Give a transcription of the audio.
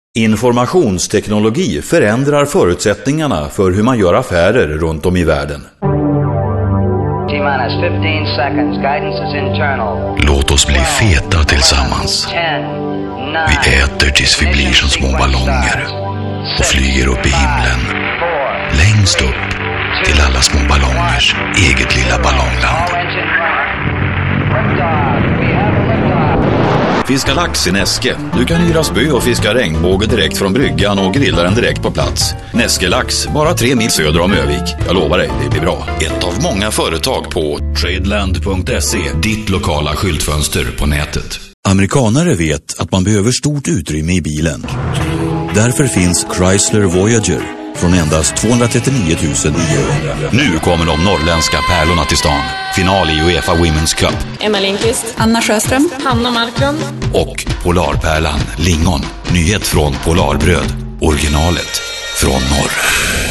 Informationsteknologi förändrar förutsättningarna för hur man gör affärer runt om i världen. Låt oss bli feta tillsammans. Vi äter tills vi blir som små ballonger och flyger upp i himlen. Längst upp till alla små ballongers eget lilla ballongland. Fiska lax i Näske. Du kan hyra spö och fiska regnbåge direkt från bryggan och grilla den direkt på plats. Näske lax, bara 3 mil söder om Övik. Jag lovar dig, det blir bra. Ett av många företag på tradeland.se, ditt lokala skyltfönster på nätet. Amerikanare vet att man behöver stort utrymme i bilen. Därför finns Chrysler Voyager från endast 239 900. Nu kommer de norrländska pärlorna till stan. Final i UEFA Women's Cup. Emma Lindqvist, Anna Sjöström, Hanna Marklund och Polarpärlan Lingon. Nyhet från Polarbröd. Originalet från norr.